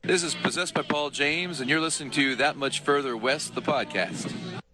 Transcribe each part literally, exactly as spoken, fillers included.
This is Possessed by Paul James, and you're listening to That Much Further West, the podcast.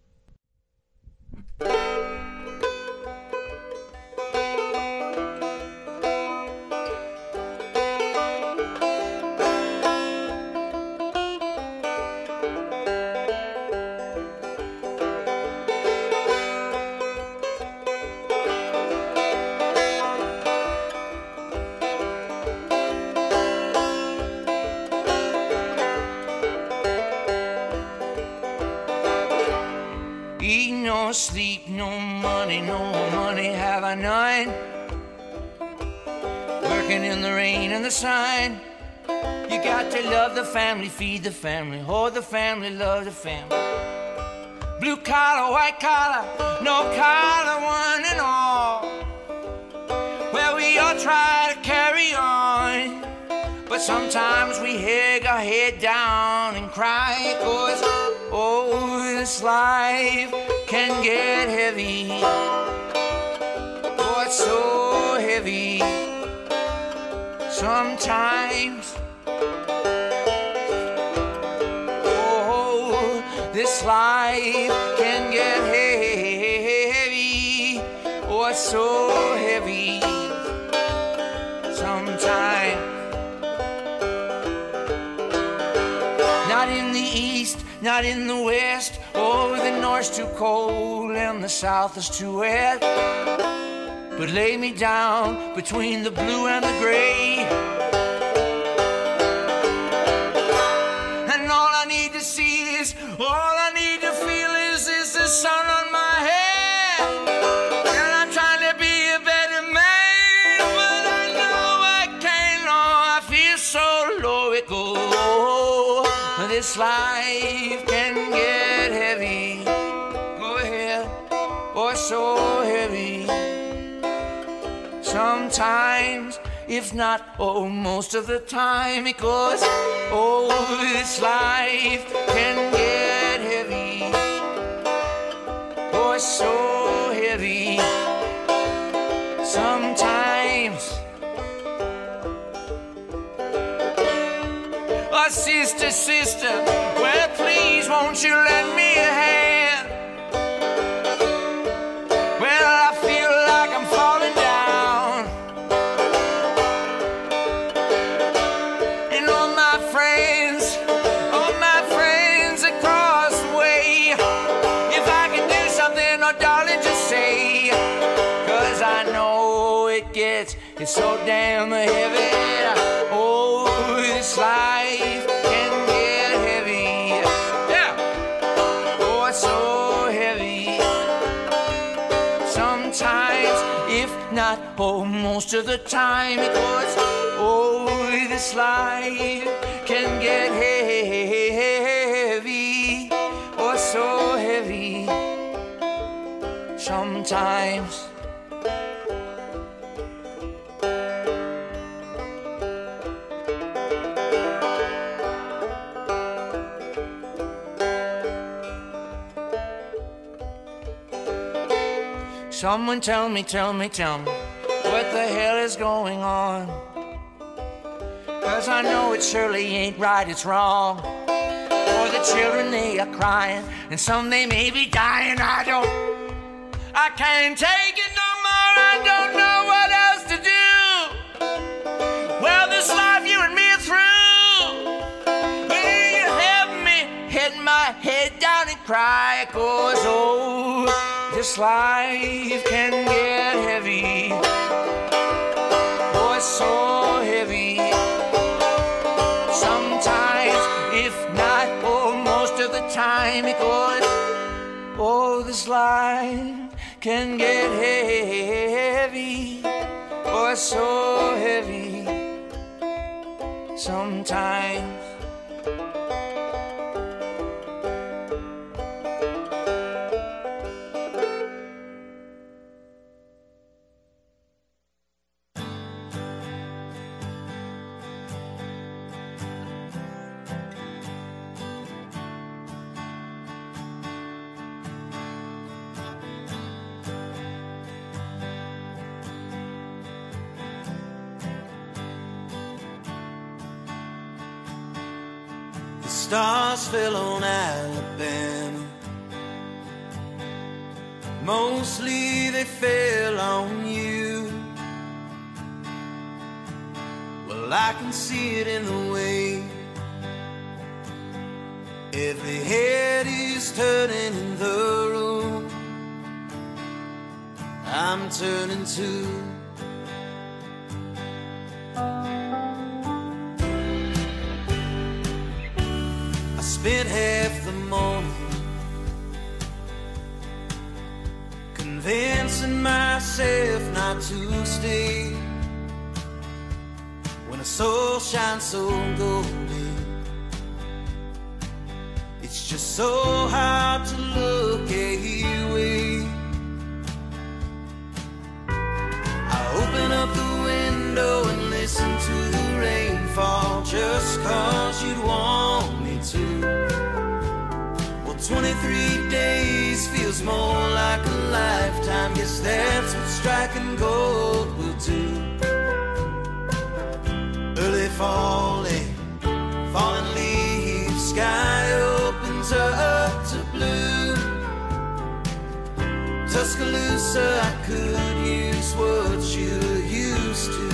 Sleep, no money, no money have I none. Working in the rain and the sun. You got to love the family, feed the family, hold the family, love the family. Blue collar, white collar, no collar, one and all. Well, we all try to carry on, but sometimes we hang our head down and cry, 'cause oh, this life can get heavy. Oh, it's so heavy sometimes. Oh, this life can get heavy. Oh, it's so heavy sometimes. Not in the east, not in the west. Oh, the north's too cold and the south is too wet. But lay me down between the blue and the gray, and all I need to see is, all I need to feel is, is the sun on my head. And I'm trying to be a better man, but I know I can't. Oh, I feel so low it goes. This life can get heavy. Go ahead. Oh, it's so heavy sometimes, if not oh, most of the time, because oh, this life can get heavy. Oh, it's so heavy sometimes. Oh, sister, sister, well, please, won't you lend me a hand? Well, I feel like I'm falling down. And all my friends, all my friends across the way, if I can do something, oh, darling, just say, 'cause I know it gets, it's so damn heavy. Oh, this life can get heavy. Yeah. Oh, it's so heavy sometimes, if not oh, most of the time, because oh, this life can get heavy. Oh, so heavy sometimes. Someone tell me, tell me, tell me, what the hell is going on? 'Cause I know it surely ain't right, it's wrong. For the children, they are crying, and some they may be dying. I don't, I can't take it no more, I don't know what else to do. Well, this life you and me are through. Will you help me hit my head down and cry? 'Cause oh, this life can get heavy. Oh, it's so heavy sometimes, if not oh, most of the time, because oh, this life can get heavy. Oh, it's so heavy sometimes. stars fell on Alabama. Mostly they fell on you. Well, I can see it in the way every head is turning in the room. I'm turning too. I spent half the morning convincing myself not to stay when the soul shines so golden. It's just so hard to look away. I open up the window and listen to the rain fall just cause you'd want me to. Well, twenty-three days feels more like a lifetime. Guess that's what striking gold will do. Early falling, falling leaves, sky opens up to blue. Tuscaloosa, I could use what you're used to.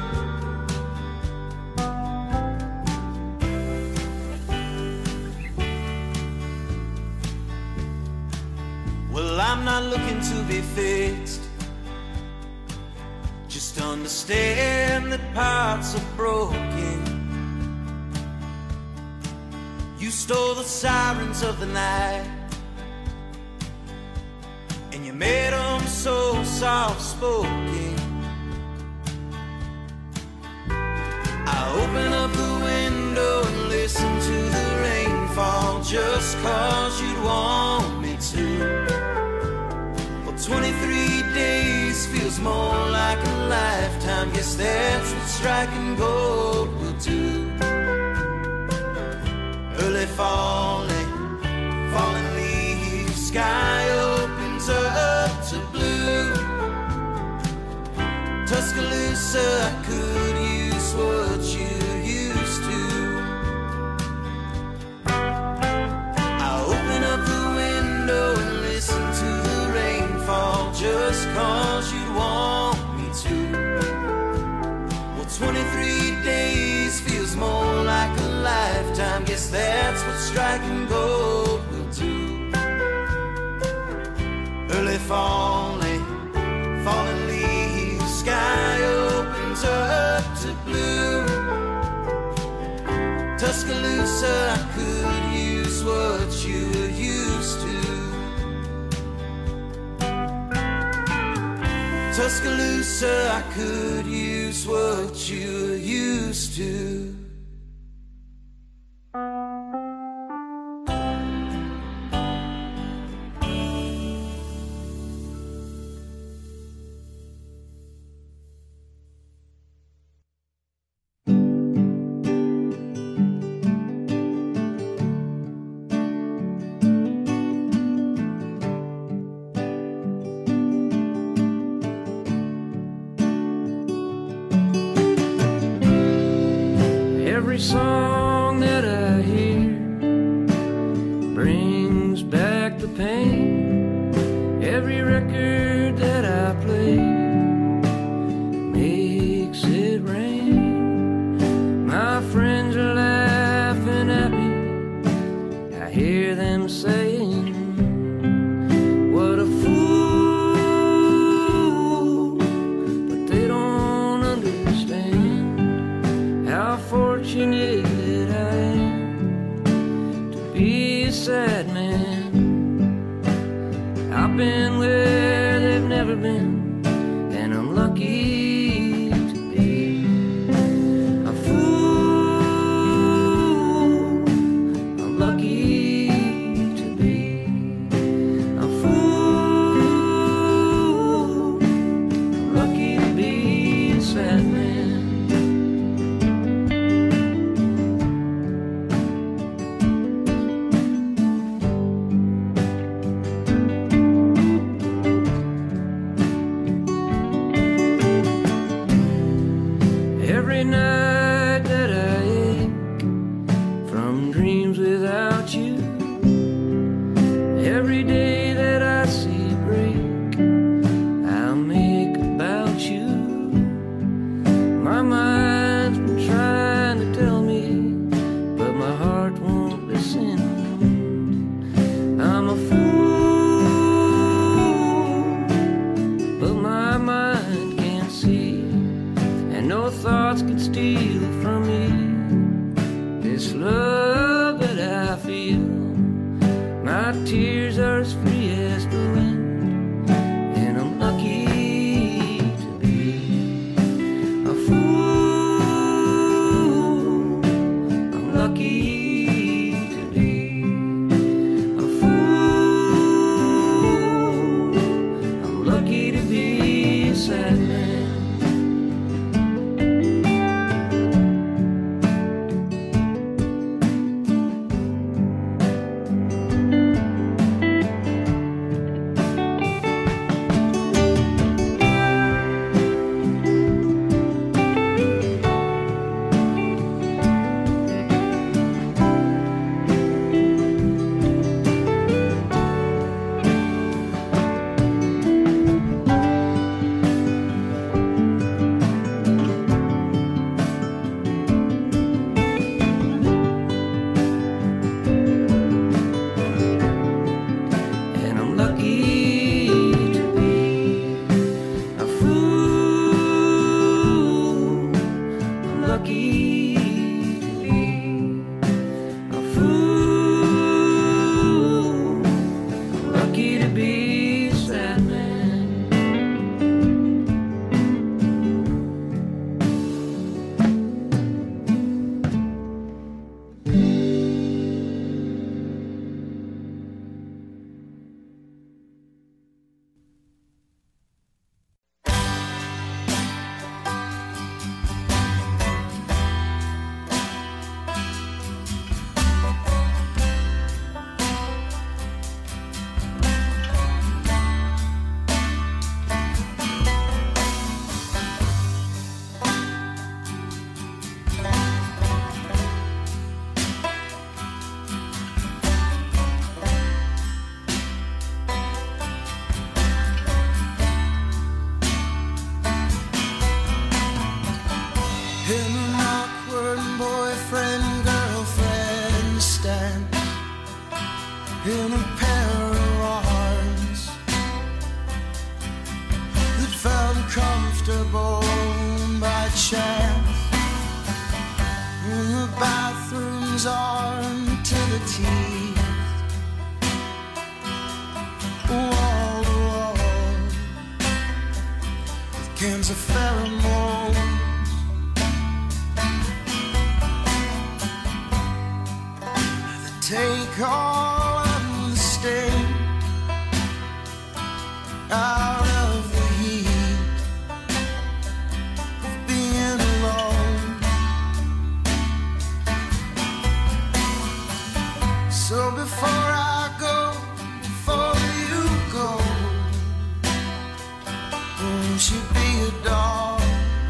Well, I'm not looking to be fixed, just understand that parts are broken. You stole the sirens of the night and you made them so soft-spoken. I open up the window and listen to the rain fall just cause you'd want me to. Well, twenty-three days feels more like a lifetime. Guess that's what striking gold will do. Early falling, falling leaves, sky opens up to blue. Tuscaloosa, I could use what you're used to. I open up the window and listen to the rain fall just cause you'd want me to. Well, twenty-three days feels more like a lifetime. Guess that's what striking gold will do. Early falling, falling leaves, sky opens up to blue. Tuscaloosa, I could use what you're used to. Tuscaloosa, I could use what you're used to. Every song that I hear brings back the pain. Every record that I play makes it rain. My friends are laughing at me. I hear them saying, what a fool. But they don't understand how fortunate I am to be a sad man. I've been where they've never been, and I'm lucky to be a fool. I'm lucky to be a fool. I'm lucky to be a sad man. was armed to the teeth, wall to wall, with cans of pheromones. Take all of the sting out of the heat of being alone. So before I go, before you go, won't you be a dog?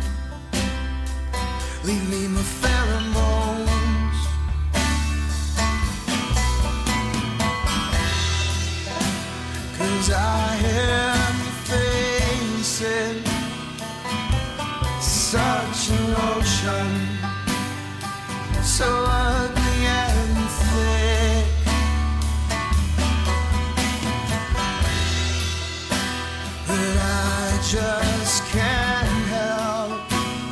Leave me my pheromones. I am facing such an ocean, so ugly and thick, that I just can't help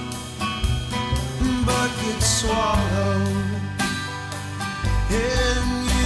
but get swallowed in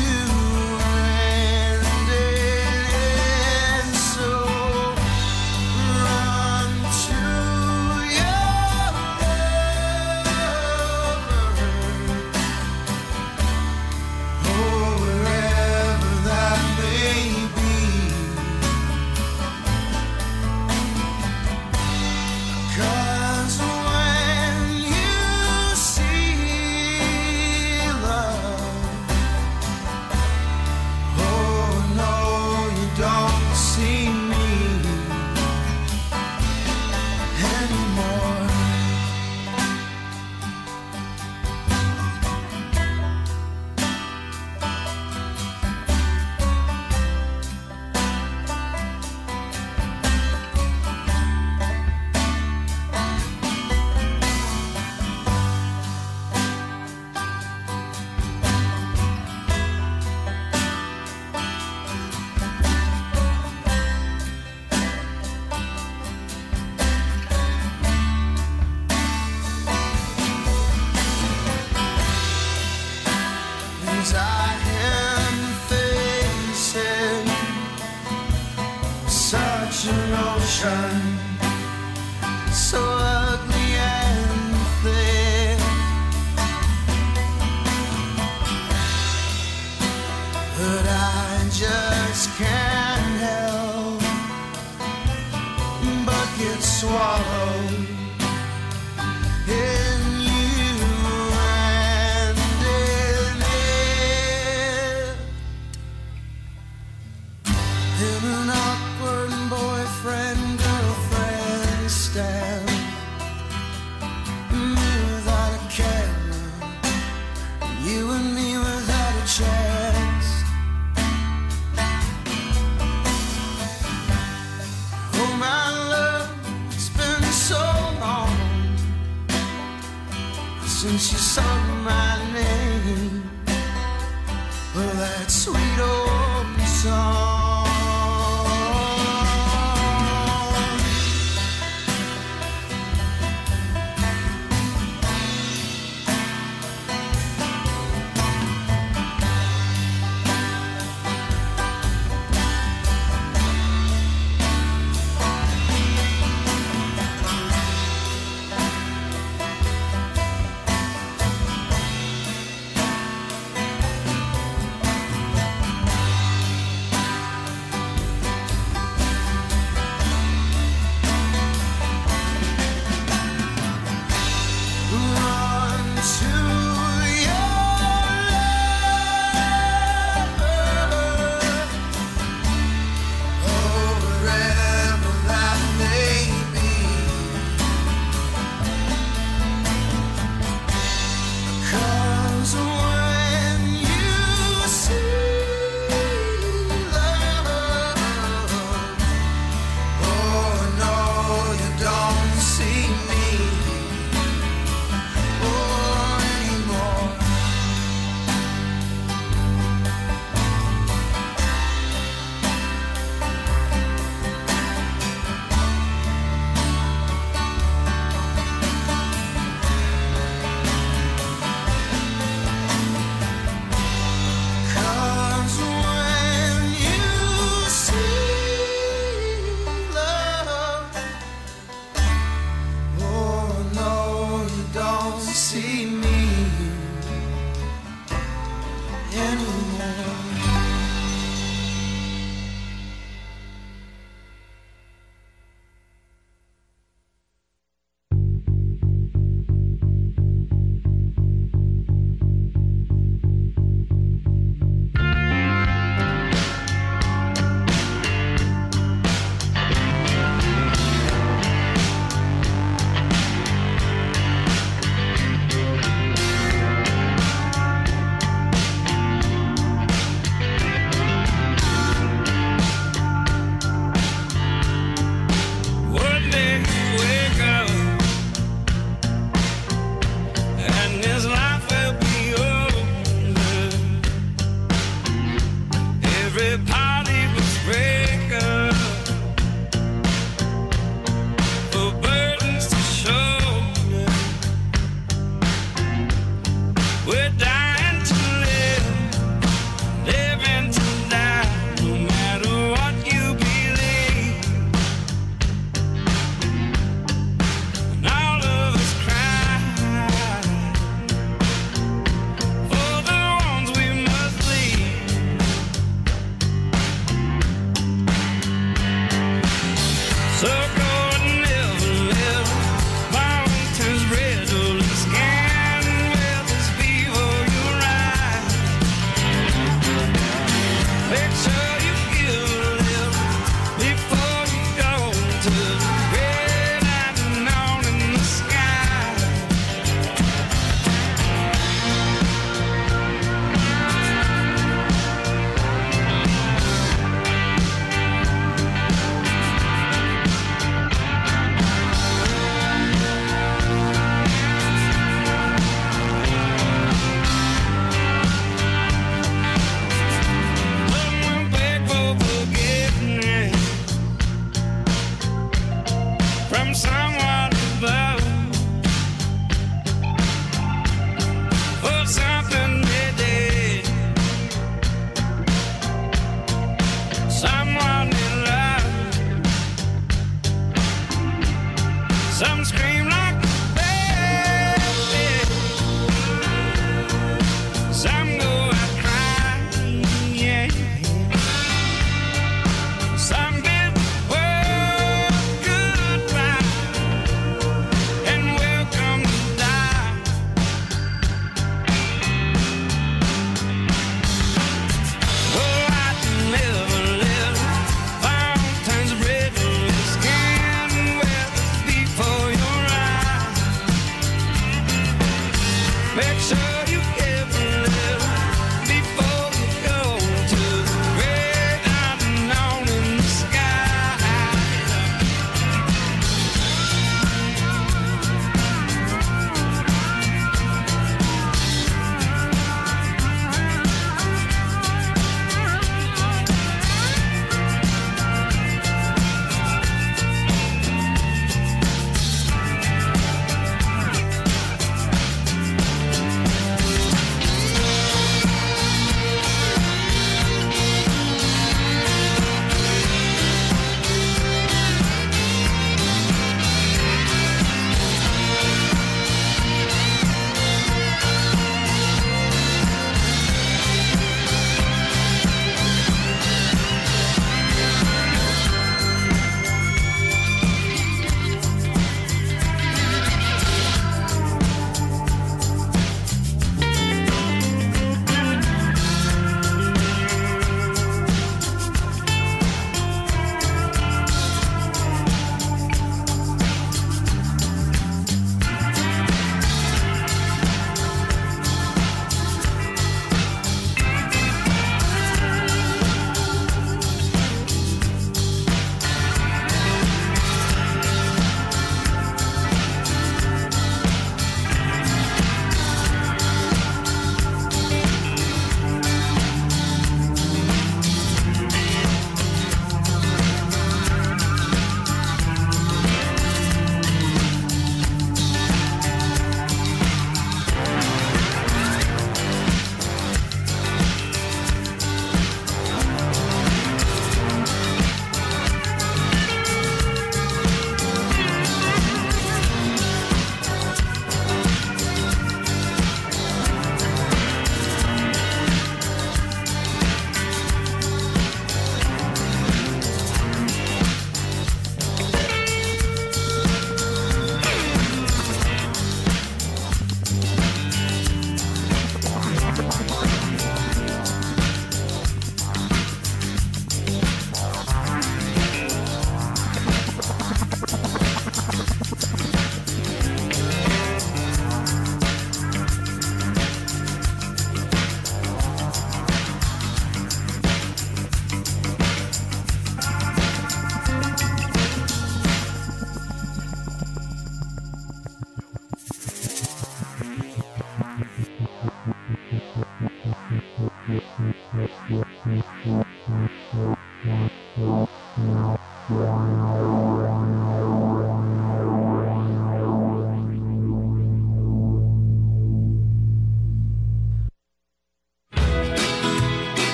so ugly and thick, but I just can't help but get swallowed in you and in it, in an awkward boyfriend stand, me without a camera, you and me without a chance. Oh my love, it's been so long since you saw my name. Well, that sweet old song. We're dying to live, living to die, no matter what you believe. And all of us cry for the ones we must leave. So go and never live. My own turns red, all the scan with this fever.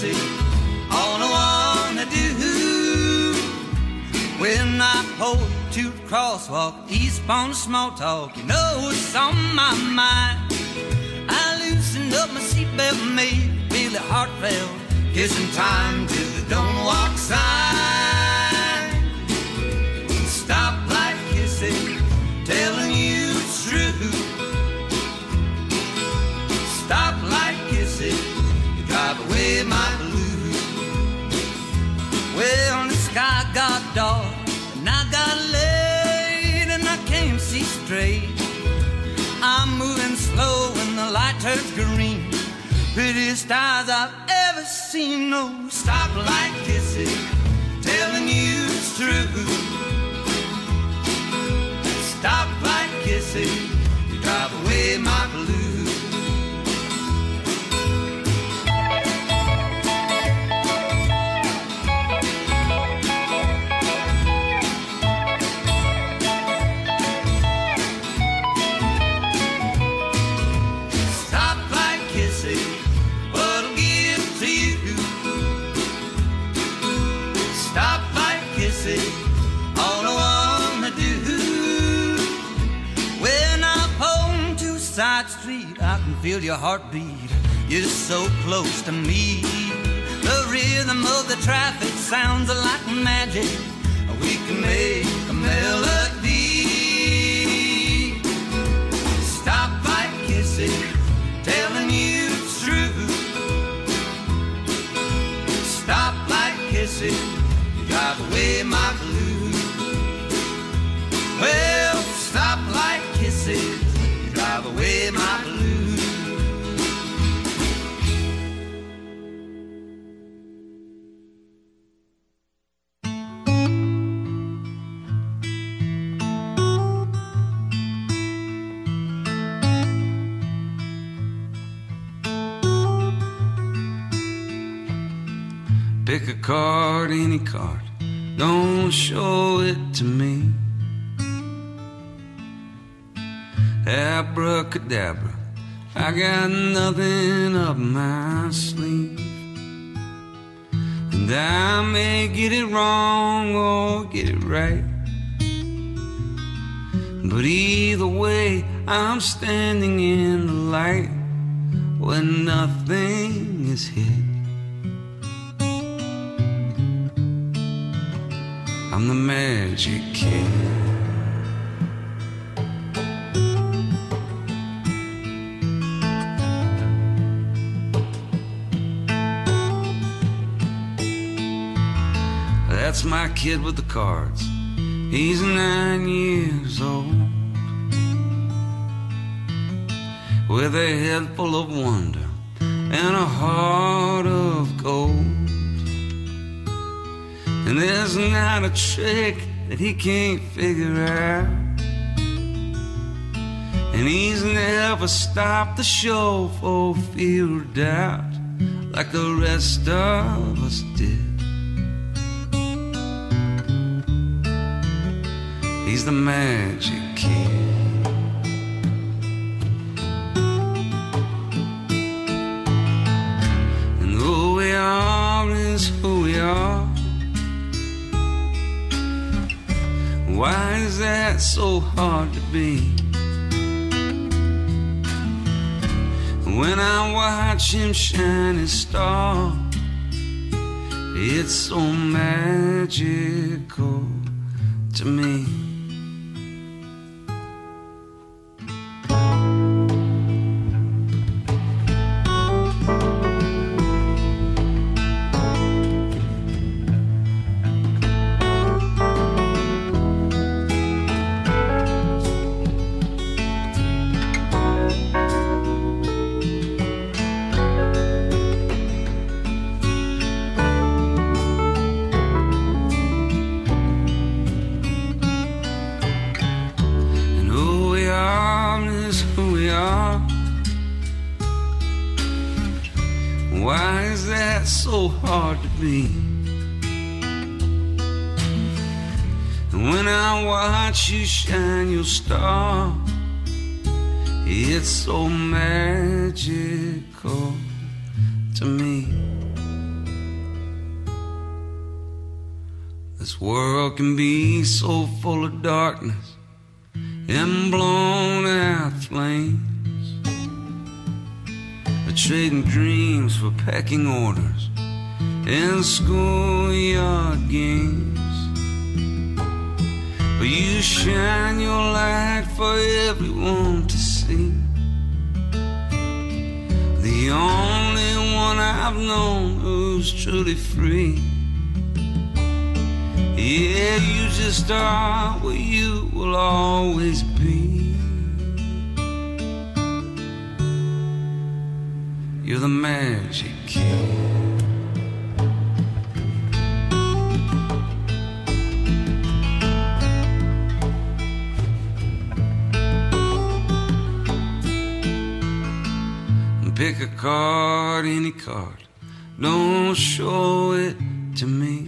kissing, all I wanna do. When I pull to the crosswalk, east on the small talk, you know it's on my mind. I loosened up my seatbelt and made Billy heartfelt kissing time to the don't walk sign. Stop light kissing, telling you it's true. Stop light kissing, you drive away my blues. Well, the sky got dark and I got late and I can't see straight. I'm moving slow when the light turns green. Prettiest eyes I've ever seen. No, stop light kissing, telling you it's true. Stop light kissing, you drive away my blues. Side street, I can feel your heartbeat. You're so close to me. The rhythm of the traffic sounds like magic. We can make a melody. Stop light kissing, telling you it's true. Stop light kissing, you drive away my blues. Well, stop light kissing, drive away my blues. Pick a card, any card, don't show it to me. Abracadabra, I got nothing up my sleeve. And I may get it wrong or get it right, but either way I'm standing in the light where nothing is hid. I'm the magic kid. That's my kid with the cards. He's nine years old, with a head full of wonder and a heart of gold. And there's not a trick that he can't figure out, and he's never stopped the show for fear or doubt, like the rest of us did. He's the magic kid. And who we are is who we are. Why is that so hard to be? When I watch him shine his star, it's so magical to me. Why is that so hard to be? And when I watch you shine your star, it's so magical to me. This world can be so full of darkness and blown out flames, trading dreams for pecking orders and schoolyard games. But you shine your light for everyone to see. The only one I've known who's truly free. Yeah, you just are what you will always be. You're the magic key. Pick a card, any card, don't show it to me.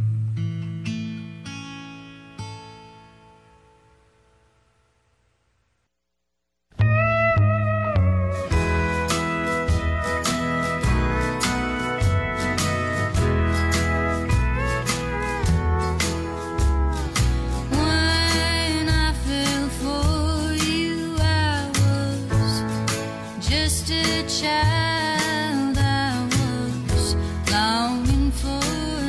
Child, I was longing for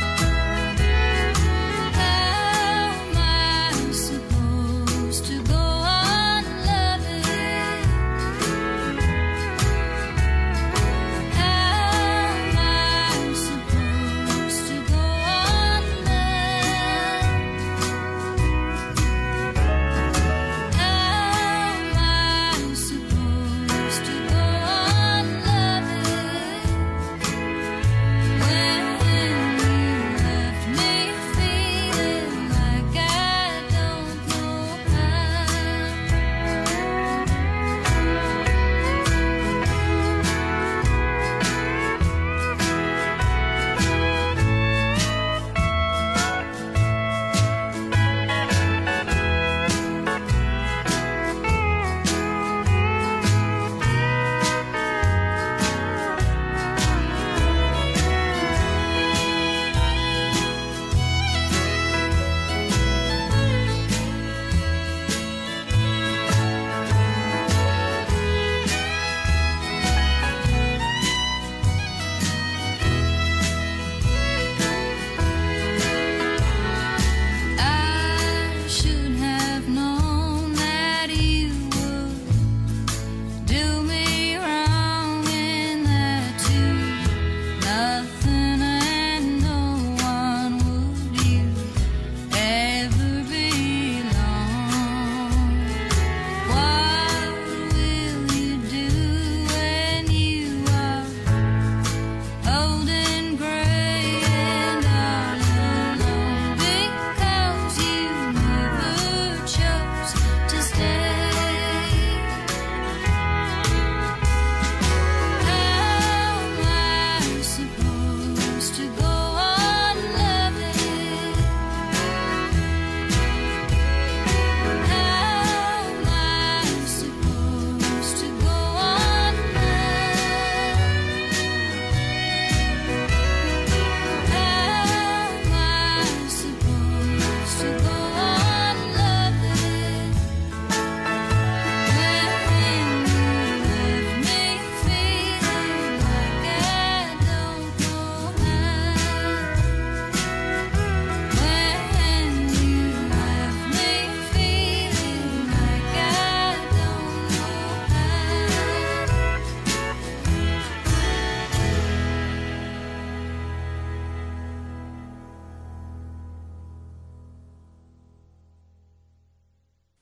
to go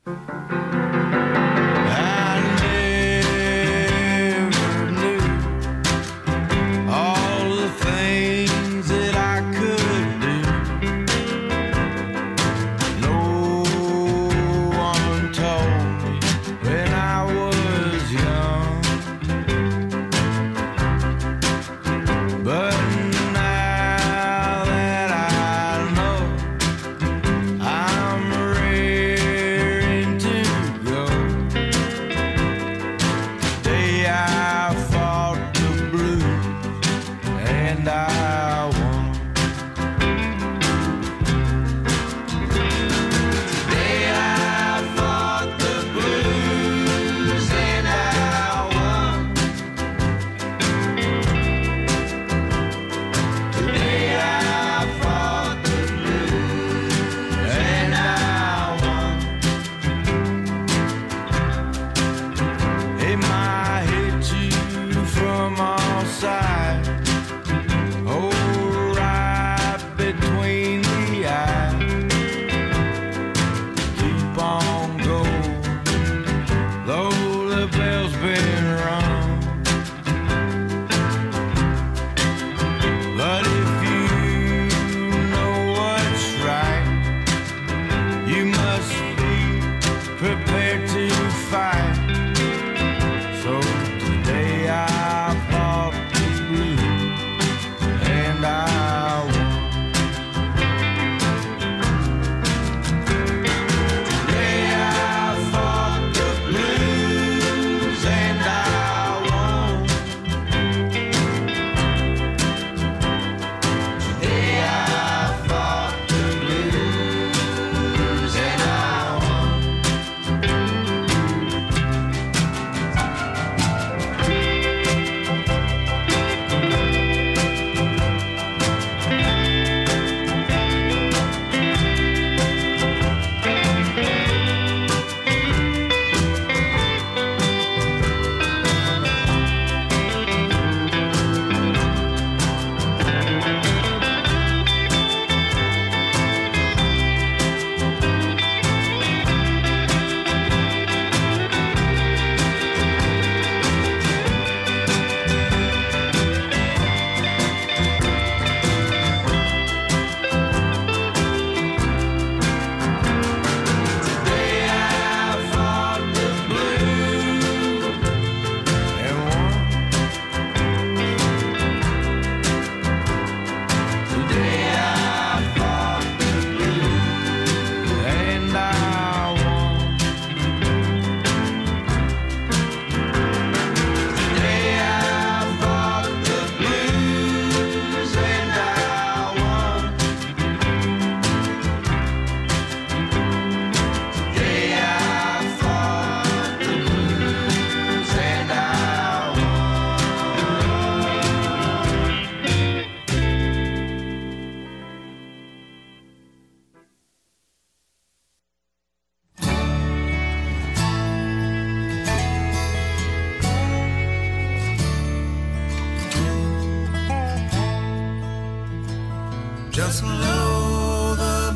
just below the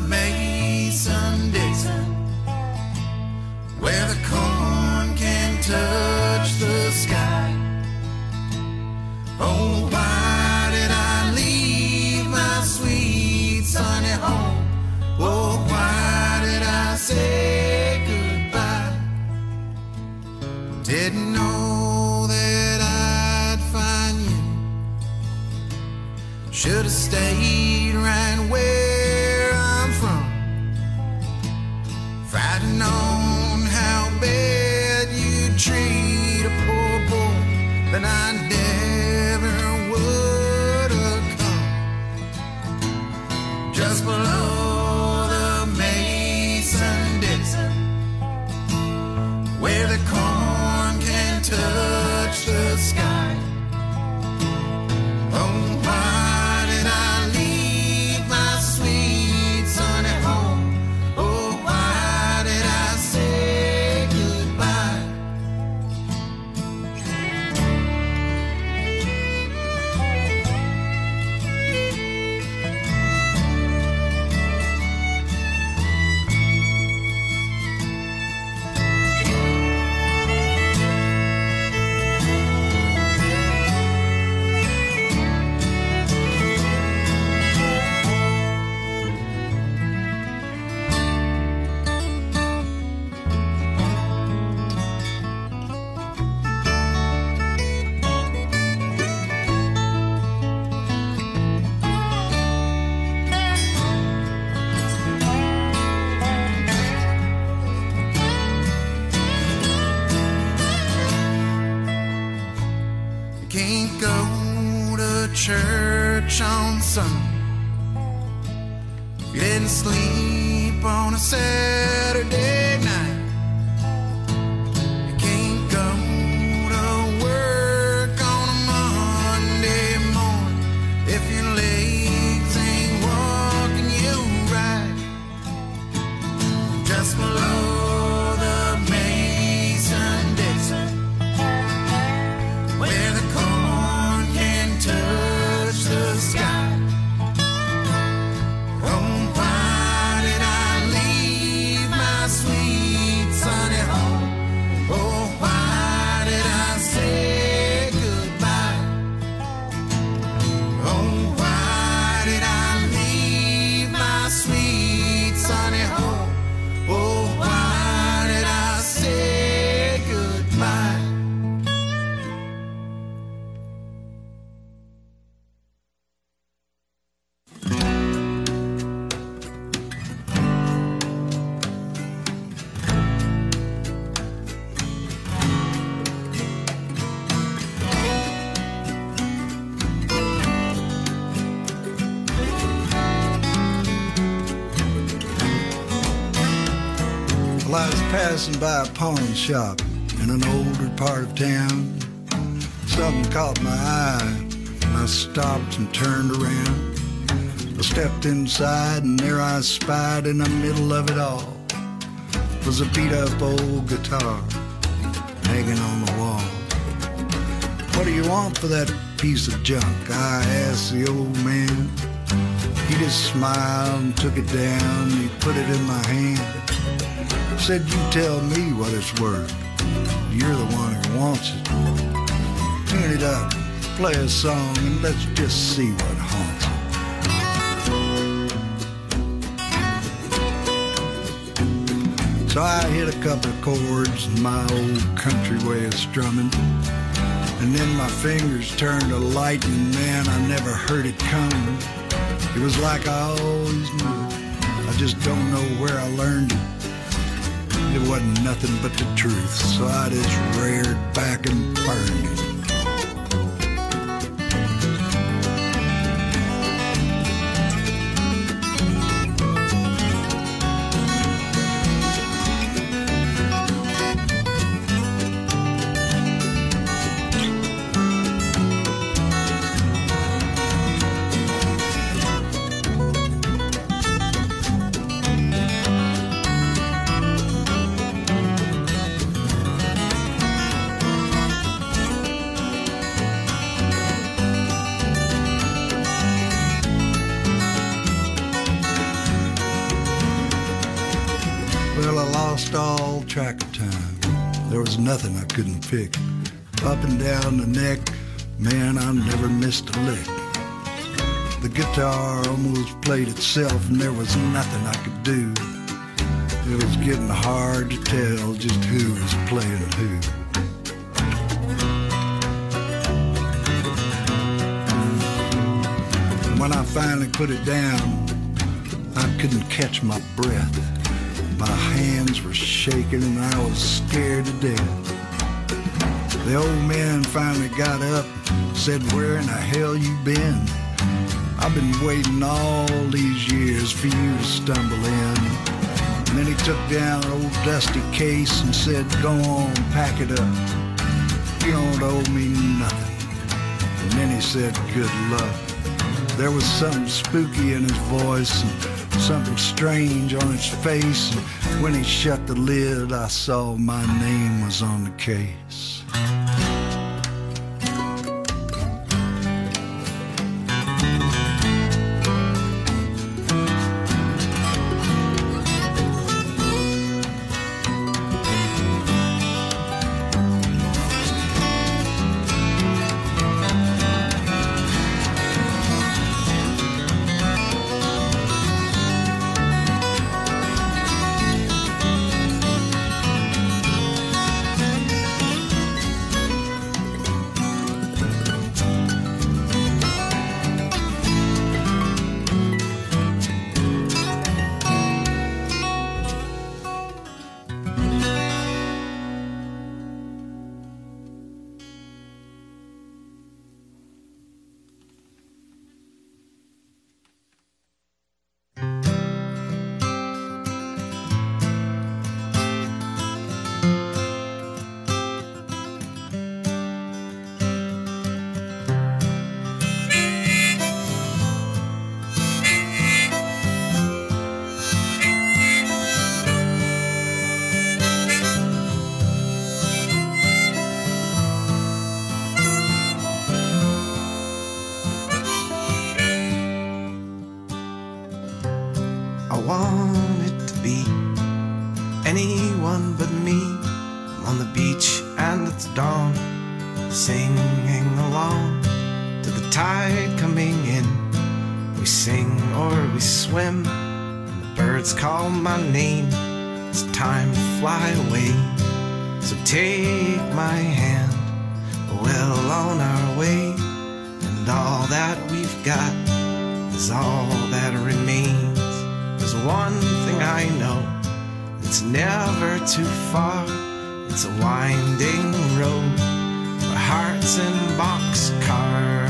Mason-Dixon, where the corn can touch the sky. Oh, why did I leave my sweet sunny home? Oh, why did I say goodbye? Didn't know that I'd find you. Should have stayed right where I'm from. If I'd known how bad you treat a poor boy, then I never would have come. Just below the Mason-Dixon, where the corn can touch the sky. Oh, why did I leave my sweet sunny home? Oh, why did I say goodbye? church on Sunday. If you didn't sleep on a Saturday night, you can't go to work on a Monday morning if your legs ain't walking you right. Just below the Mason-Dixon, where the corn can touch the sky. Oh, why did I leave my sweet sunny home? Oh, why did I say goodbye? Oh, why did I leave my sweet sunny home? Oh, why did I say goodbye? Well, I was passing by a pawn shop in an older part of town. Something caught my eye, and I stopped and turned around. I stepped inside, and there I spied in the middle of it all was a beat-up old guitar hanging on the wall. What do you want for that piece of junk? I asked the old man. He just smiled and took it down, and he put it in my hand. Said, you tell me what it's worth. You're the one who wants it. Turn it up, play a song, and let's just see what haunts it. So I hit a couple of chords in my old country way of strumming, and then my fingers turned to lightning. Man, I never heard it coming. It was like I always knew. I just don't know where I learned it. It wasn't nothing but the truth, so I just reared back and burned it. Well, I lost all track of time. There was nothing I couldn't pick. Up and down the neck, man, I never missed a lick. The guitar almost played itself, and there was nothing I could do. It was getting hard to tell just who was playing who. When I finally put it down, I couldn't catch my breath. My hands were shaking and I was scared to death. The old man finally got up and said, where in the hell you been? I've been waiting all these years for you to stumble in. And then he took down an old dusty case and said, go on, pack it up. You don't owe me nothing. And then he said, good luck. There was something spooky in his voice and something strange on his face, and when he shut the lid, I saw my name was on the case. anyone but me. I'm on the beach and it's dawn, singing along to the tide coming in. We sing or we swim, and the birds call my name. It's time to fly away, so take my hand, well on our way. And all that we've got is all that remains. There's one thing I know, it's never too far. It's a winding road for hearts and boxcars.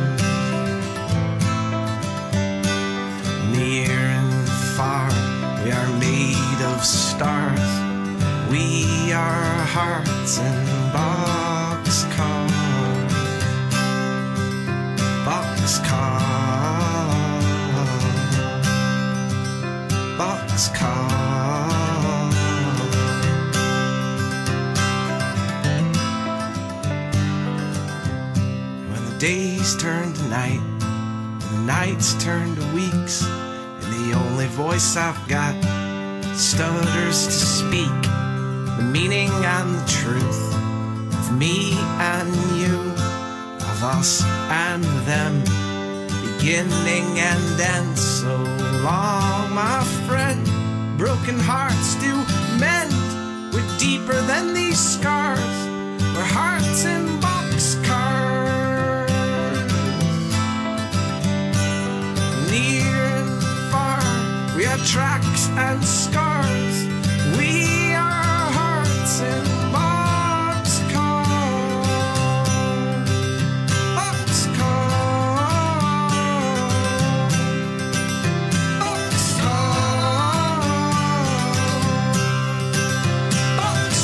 Near and far, we are made of stars. We are hearts and boxcars. Boxcars. Boxcars. When the days turn to night, and the nights turn to weeks, and the only voice I've got stutters to speak the meaning and the truth of me and you, of us and them, beginning and end. So long, my friend, broken hearts do mend. We're deeper than these scars, we're hearts in boxcars. Near and far, we are tracks and scars. We are hearts in boxcars. Boxcars. Boxcars.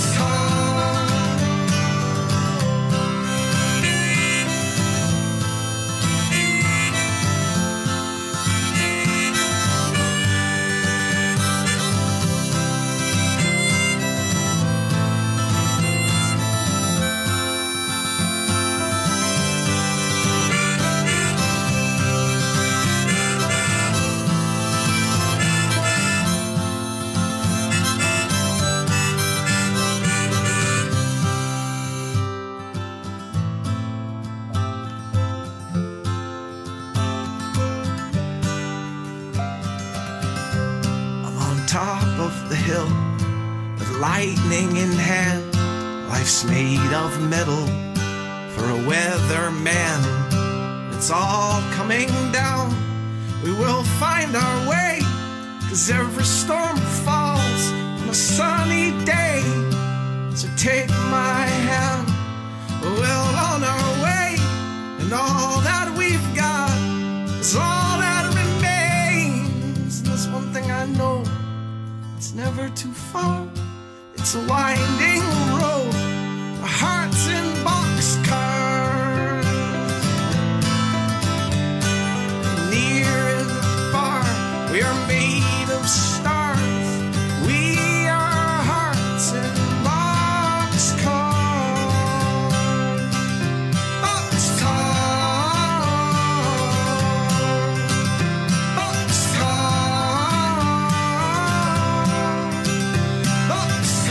Top of the hill, with lightning in hand. Life's made of metal for a weatherman. It's all coming down, we will find our way, 'cause every storm falls on a sunny day. So take my hand, well on our way, and all that we've got is all that remains. And there's one thing I know, it's never too far, it's a winding road, our hearts in boxcars. Near and far, we are made of stars. We are hearts in boxcars. Boxcars. Boxcars.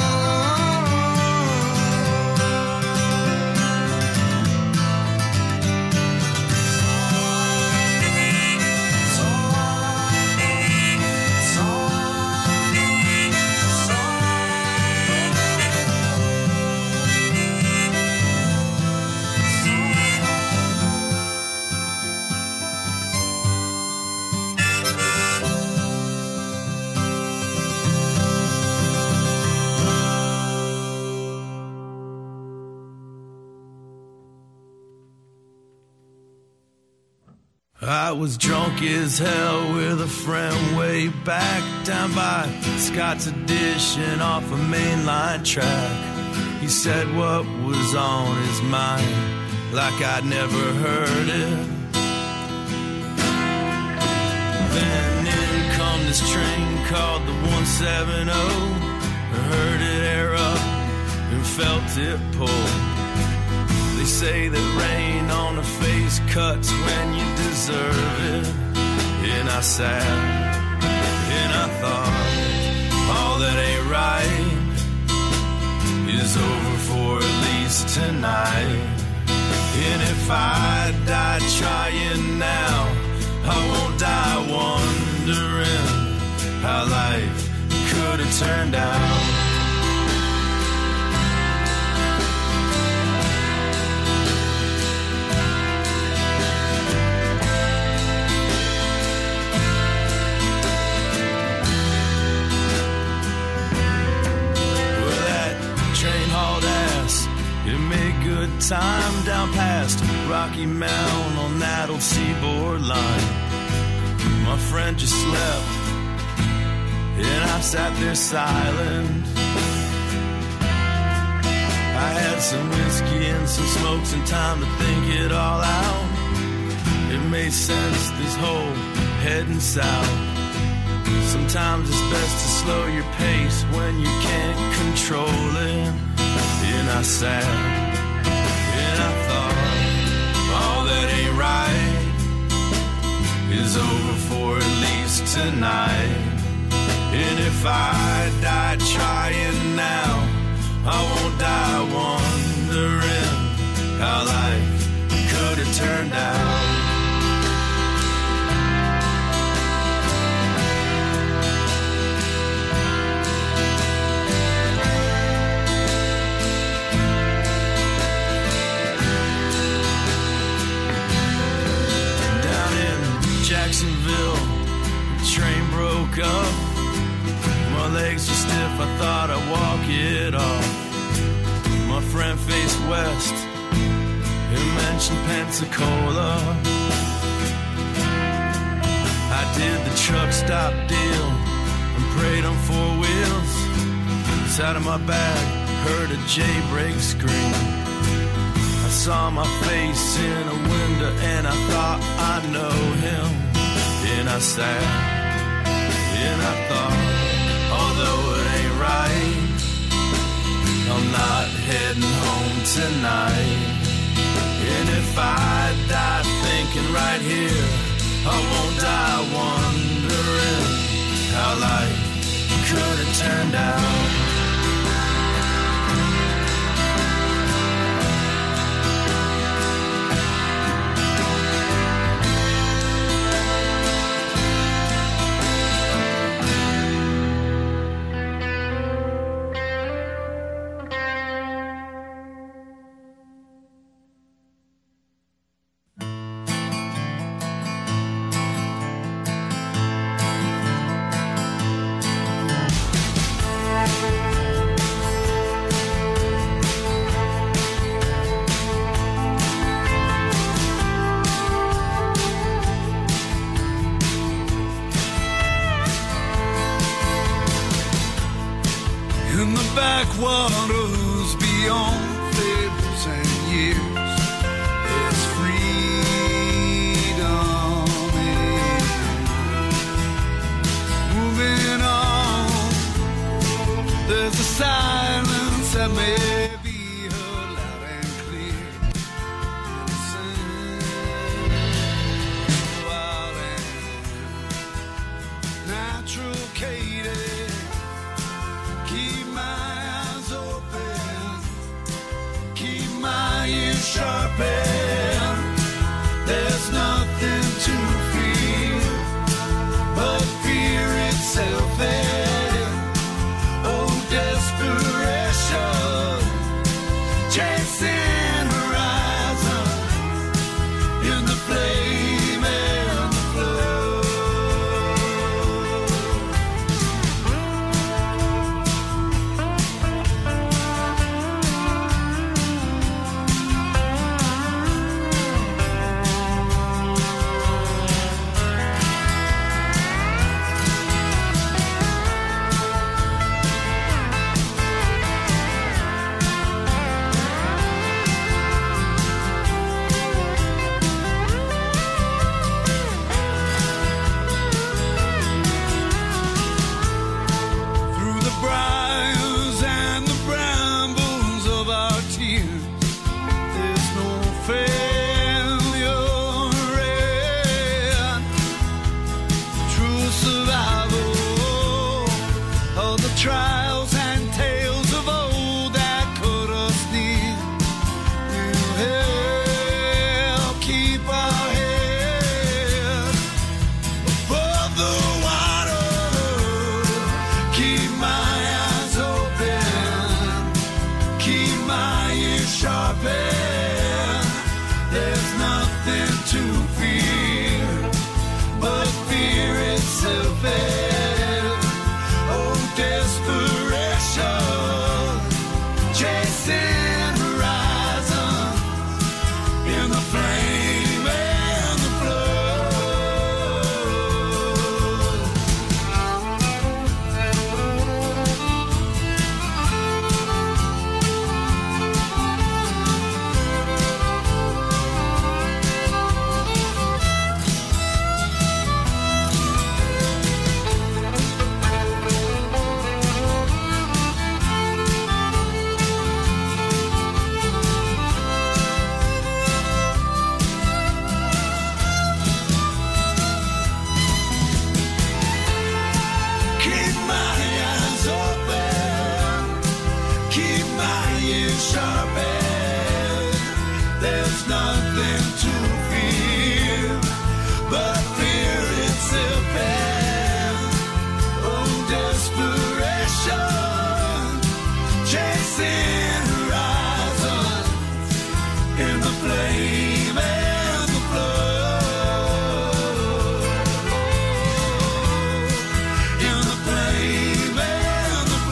I was drunk as hell with a friend way back down by Scott's Addition off a mainline track. He said what was on his mind like I'd never heard it. Then in come this train called the one seventy. I heard it air up and felt it pull. They say that rain on a face cuts when you deserve it. And I sat and I thought, all that ain't right is over for at least tonight. And if I die trying now, I won't die wondering how life could have turned out. Good time down past Rocky Mount on that old seaboard line. My friend just slept, and I sat there silent. I had some whiskey and some smokes and time to think it all out. It made sense, this whole heading south. Sometimes it's best to slow your pace when you can't control it. And I sat and I thought, all that ain't right is over for at least tonight. And if I die trying now, I won't die wondering how life could have turned out. Jacksonville, the train broke up. My legs were stiff, I thought I'd walk it off. My friend faced west, he mentioned Pensacola. I did the truck stop deal and prayed on four wheels. Inside of my bag, heard a jailbreak scream. I saw my face in a window and I thought I know him. And I sat and I thought, although it ain't right, I'm not heading home tonight. And if I die thinking right here, I won't die wondering how life could have turned out. Backwaters beyond fables and years, there's freedom in moving on. There's a silence that may be heard loud and clear. Listen, wild and natural cadence. Keep my eyes open, keep my ears sharpened. There's nothing to fear but fear itself. And oh, desperation, chasing horizon in the flame and the flow. is sharpened. There's nothing to fear but fear itself. And oh, desperation, chasing horizons in the flame and the flood. In the flame and the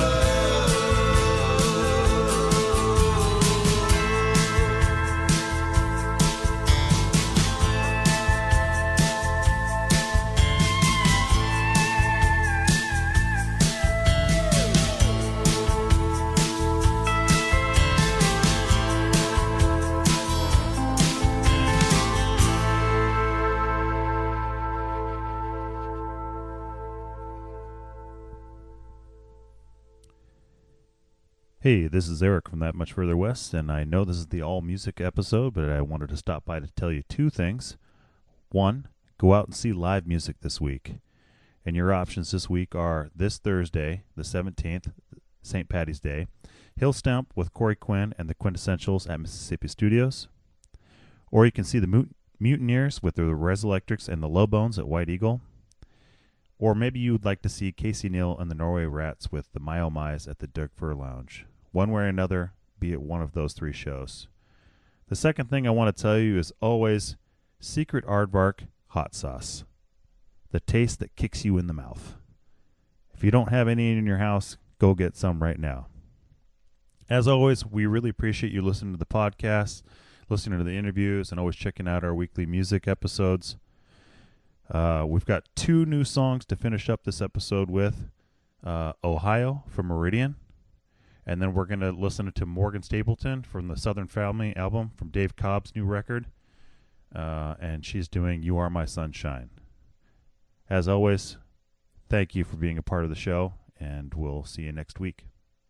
Hey, this is Eric from That Much Further West, and I know this is the all-music episode, but I wanted to stop by to tell you two things. One, go out and see live music this week. And your options this week are this Thursday, the seventeenth, Saint Patty's Day, Hill Stomp with Corey Quinn and the Quintessentials at Mississippi Studios. Or you can see the Mut- Mutineers with the Resurrectrix and the Lowbones at White Eagle. Or maybe you would like to see Casey Neal and the Norway Rats with the My Oh My's at the Dirk Fur Lounge. One way or another, be at one of those three shows. The second thing I want to tell you is always Secret Aardvark Hot Sauce. The taste that kicks you in the mouth. If you don't have any in your house, go get some right now. As always, we really appreciate you listening to the podcast, listening to the interviews, and always checking out our weekly music episodes. Uh, we've got two new songs to finish up this episode with. Uh, Ohio from Meridian. And then we're going to listen to Morgan Stapleton from the Southern Family album from Dave Cobb's new record. Uh, and she's doing You Are My Sunshine. As always, thank you for being a part of the show, and we'll see you next week.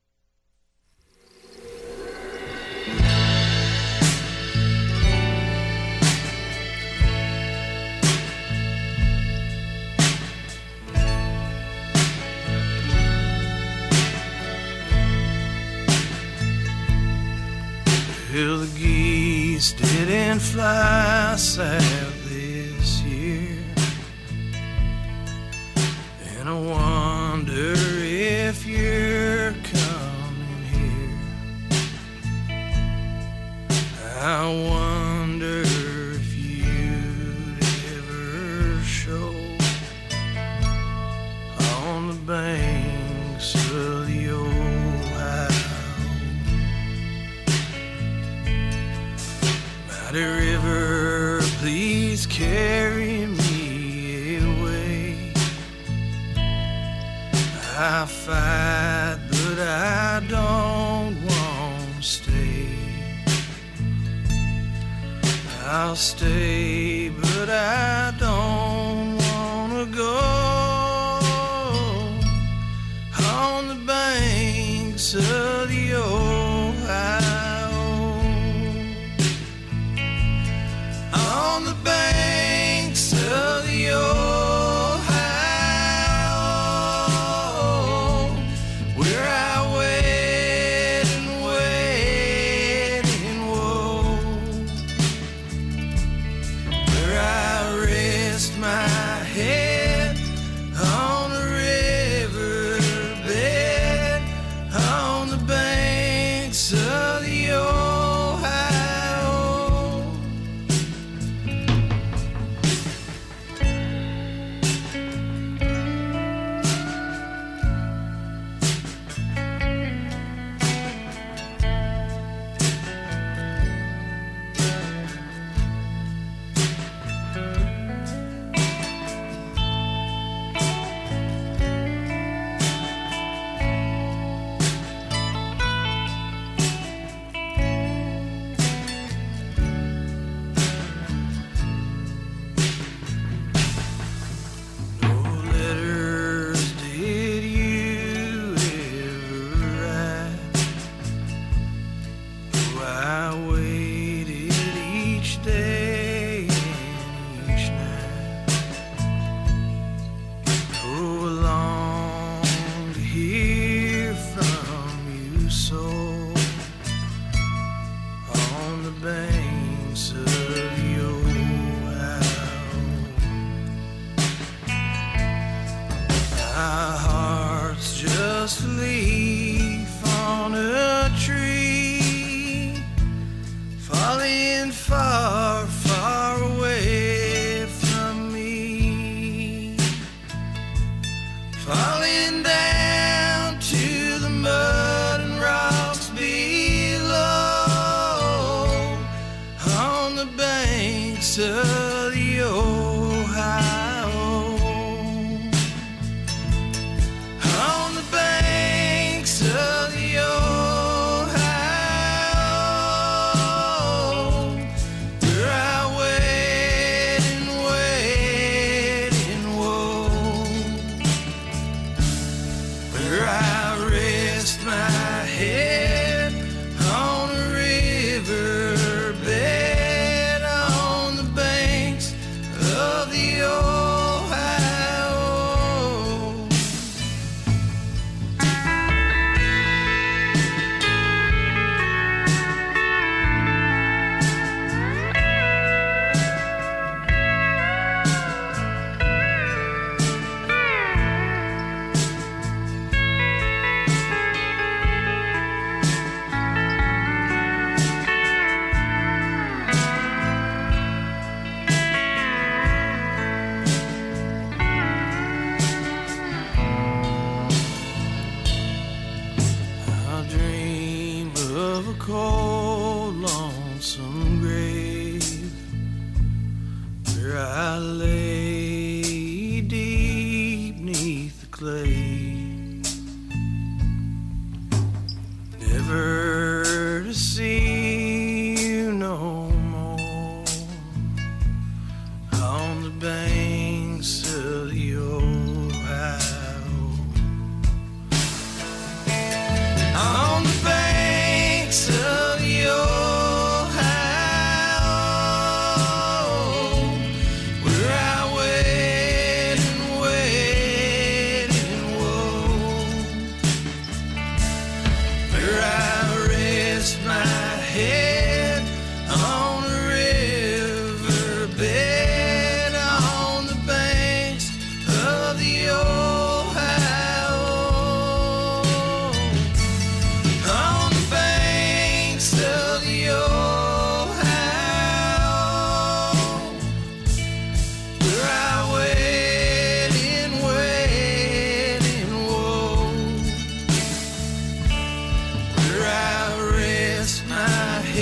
Well, the geese didn't fly south this year, and I wonder if you're coming here. I wonder if you'd ever show on the banks of the Ohio. Mighty river, please carry me away. I fight, but I don't want to stay. I'll stay, but I don't want to go on the banks of the Ohio. On the banks of the Ohio, where I wait and wait and woe, where I rest my head on the riverbed, on the bank. dream of a cold, lonesome grave where I lay deep neath the clay, never to see you no more on the banks of the Ohio, on the banks of the Ohio, where I wait and wait and woe, where I rest my head on a riverbed, on the banks of the Ohio, on the banks of the Ohio, where I wait and wait and woe, where I rest my head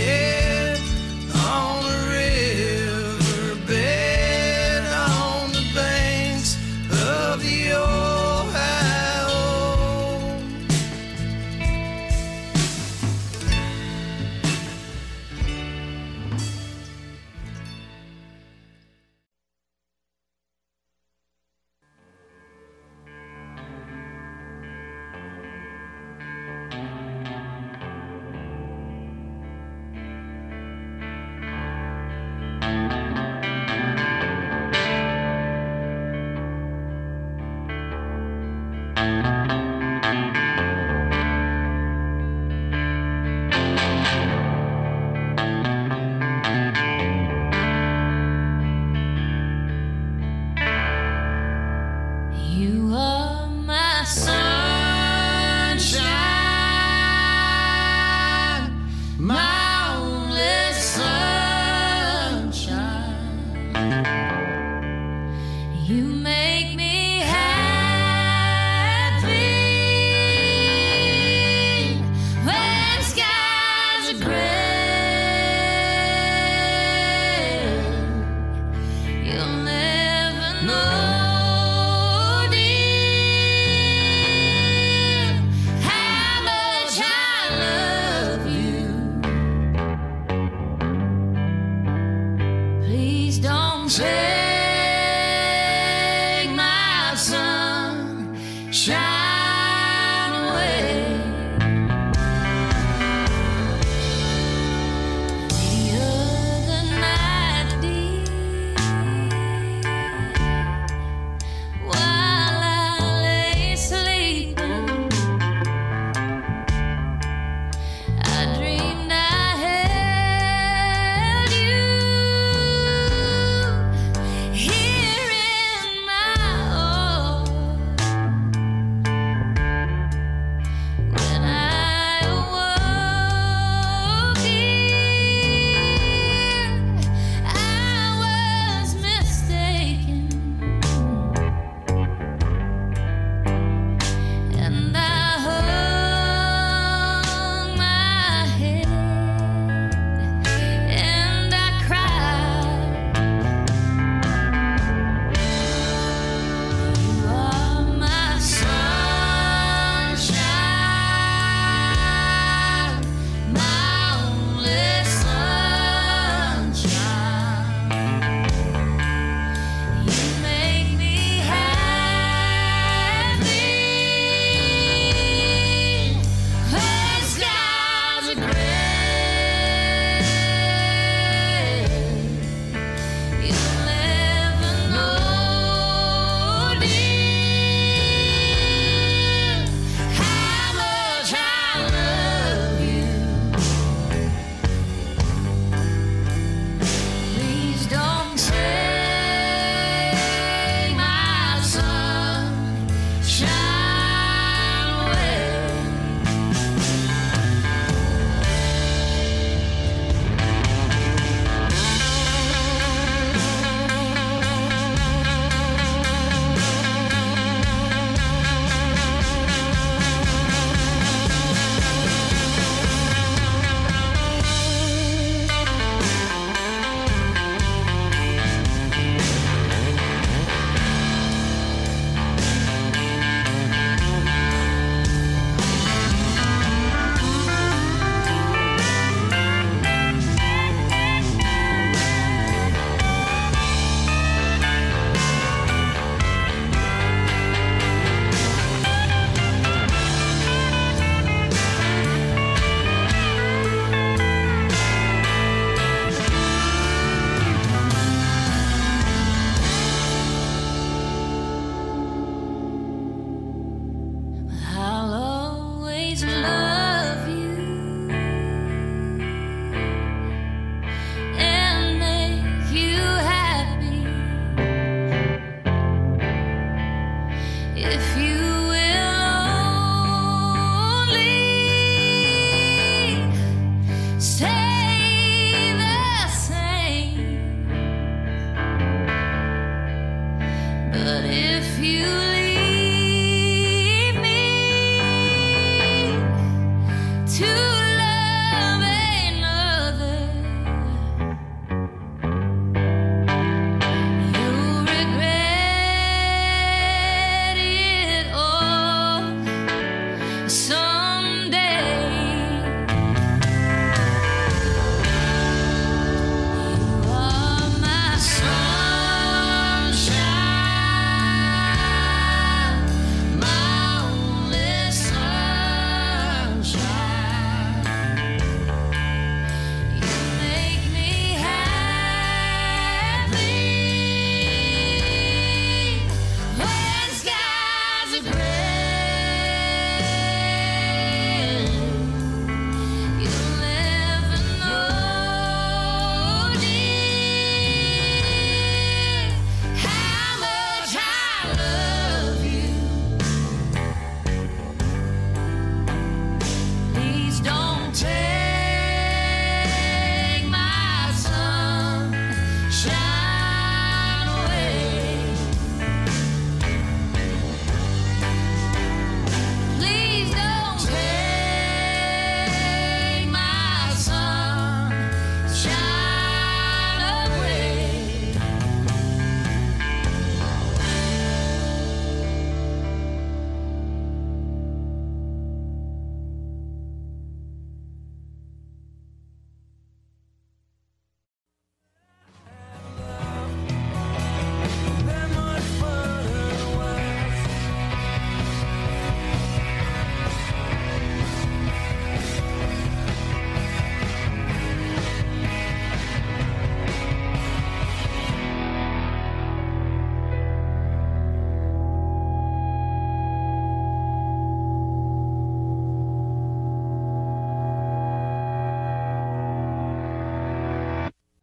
to